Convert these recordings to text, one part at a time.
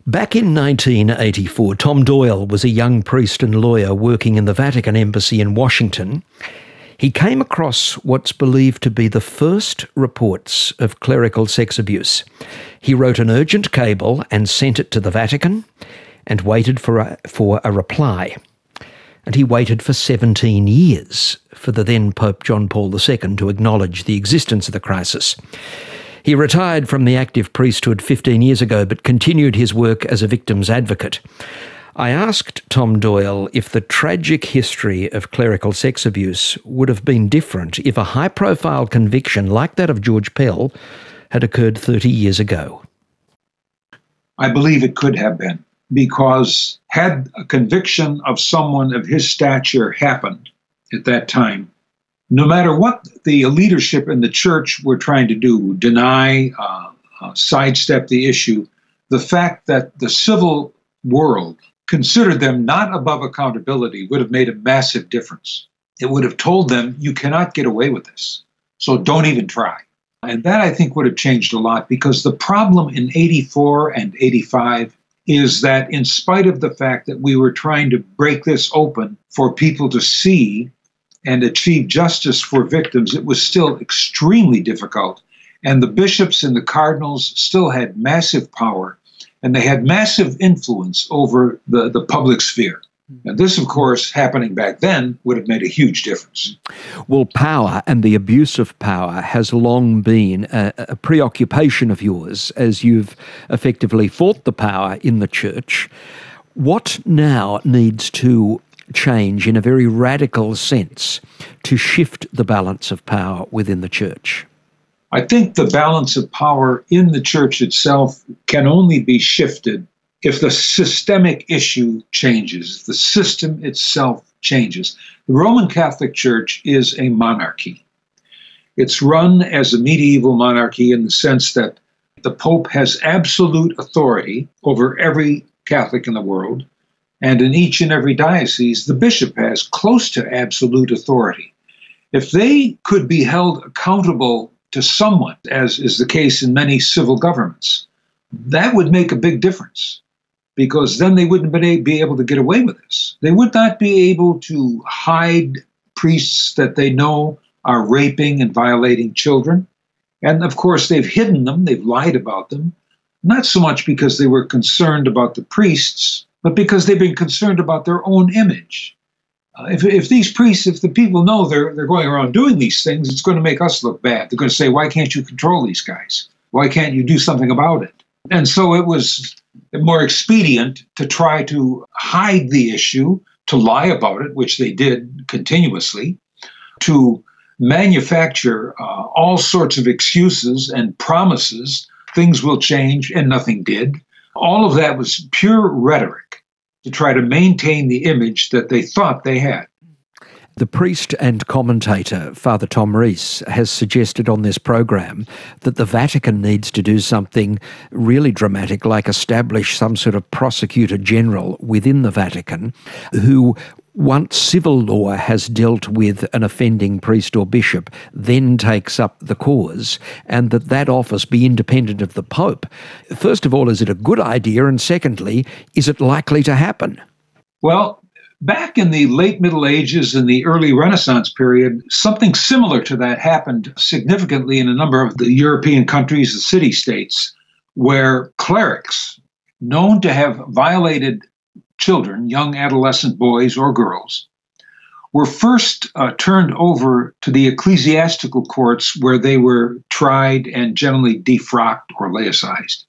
Back in 1984, Tom Doyle was a young priest and lawyer working in the Vatican Embassy in Washington. He came across what's believed to be the first reports of clerical sex abuse. He wrote an urgent cable and sent it to the Vatican and waited for a reply. And he waited for 17 years for the then Pope John Paul II to acknowledge the existence of the crisis. He retired from the active priesthood 15 years ago, but continued his work as a victim's advocate. I asked Tom Doyle if the tragic history of clerical sex abuse would have been different if a high-profile conviction like that of George Pell had occurred 30 years ago. I believe it could have been, because had a conviction of someone of his stature happened at that time, no matter what the leadership in the church were trying to do, deny, sidestep the issue, the fact that the civil world considered them not above accountability would have made a massive difference. It would have told them, you cannot get away with this, so don't even try. And that, I think, would have changed a lot, because the problem in 84 and 85 is that in spite of the fact that we were trying to break this open for people to see and achieve justice for victims, it was still extremely difficult. And the bishops and the cardinals still had massive power, and they had massive influence over the public sphere. And this, of course, happening back then would have made a huge difference. Well, power and the abuse of power has long been a preoccupation of yours, as you've effectively fought the power in the church. What now needs to change in a very radical sense to shift the balance of power within the church? I think the balance of power in the church itself can only be shifted if the systemic issue changes, if the system itself changes. The Roman Catholic Church is a monarchy. It's run as a medieval monarchy in the sense that the Pope has absolute authority over every Catholic in the world, and in each and every diocese, the bishop has close to absolute authority. If they could be held accountable to someone, as is the case in many civil governments, that would make a big difference, because then they wouldn't be able to get away with this. They would not be able to hide priests that they know are raping and violating children. And of course, they've hidden them, they've lied about them, not so much because they were concerned about the priests, but because they've been concerned about their own image. If these priests, if the people know they're going around doing these things, it's going to make us look bad. They're going to say, why can't you control these guys? Why can't you do something about it? And so it was more expedient to try to hide the issue, to lie about it, which they did continuously, to manufacture all sorts of excuses and promises. Things will change, and nothing did. All of that was pure rhetoric to try to maintain the image that they thought they had. The priest and commentator, Father Tom Rees, has suggested on this program that the Vatican needs to do something really dramatic, like establish some sort of prosecutor general within the Vatican who, once civil law has dealt with an offending priest or bishop, then takes up the cause, and that office be independent of the Pope. First of all, is it a good idea? And secondly, is it likely to happen? Well, back in the late Middle Ages and the early Renaissance period, something similar to that happened significantly in a number of the European countries, the city-states, where clerics known to have violated children, young adolescent boys or girls, were first turned over to the ecclesiastical courts, where they were tried and generally defrocked or laicized,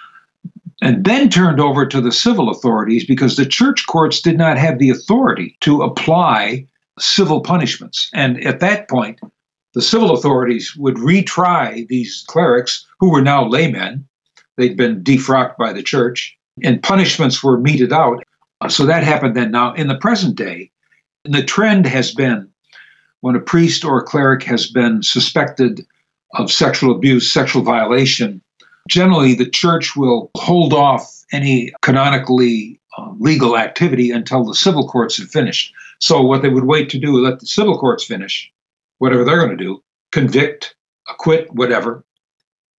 and then turned over to the civil authorities, because the church courts did not have the authority to apply civil punishments. And at that point, the civil authorities would retry these clerics, who were now laymen. They'd been defrocked by the church, and punishments were meted out. So that happened then. Now, in the present day, the trend has been, when a priest or a cleric has been suspected of sexual abuse, sexual violation, generally the church will hold off any canonically legal activity until the civil courts have finished. So what they would wait to do is let the civil courts finish, whatever they're going to do, convict, acquit, whatever,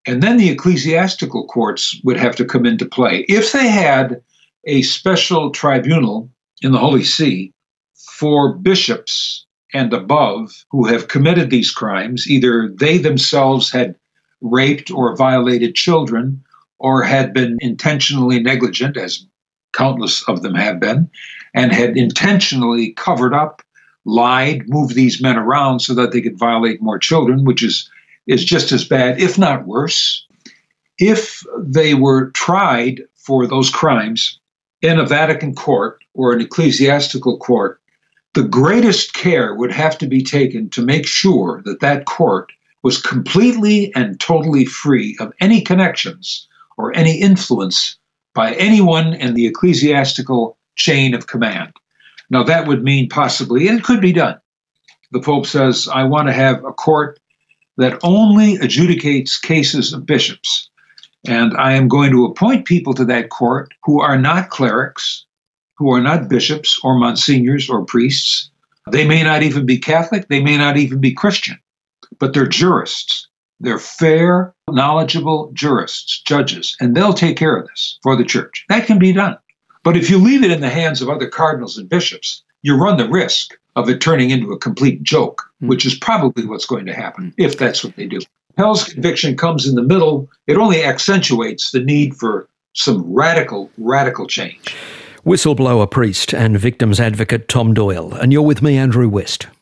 And then the ecclesiastical courts would have to come into play. If they had a special tribunal in the Holy See for bishops and above who have committed these crimes, either they themselves had raped or violated children or had been intentionally negligent, as countless of them have been, and had intentionally covered up, lied, moved these men around so that they could violate more children, which is just as bad, if not worse. If they were tried for those crimes in a Vatican court or an ecclesiastical court, the greatest care would have to be taken to make sure that that court was completely and totally free of any connections or any influence by anyone in the ecclesiastical chain of command. Now, that would mean possibly, and it could be done, the Pope says, I want to have a court that only adjudicates cases of bishops. And I am going to appoint people to that court who are not clerics, who are not bishops or monsignors or priests. They may not even be Catholic, they may not even be Christian, but they're jurists. They're fair, knowledgeable jurists, judges, and they'll take care of this for the church. That can be done. But if you leave it in the hands of other cardinals and bishops, you run the risk of it turning into a complete joke, which is probably what's going to happen if that's what they do. Pell's conviction comes in the middle. It only accentuates the need for some radical change. Whistleblower priest and victims advocate Tom Doyle. And you're with me, Andrew West.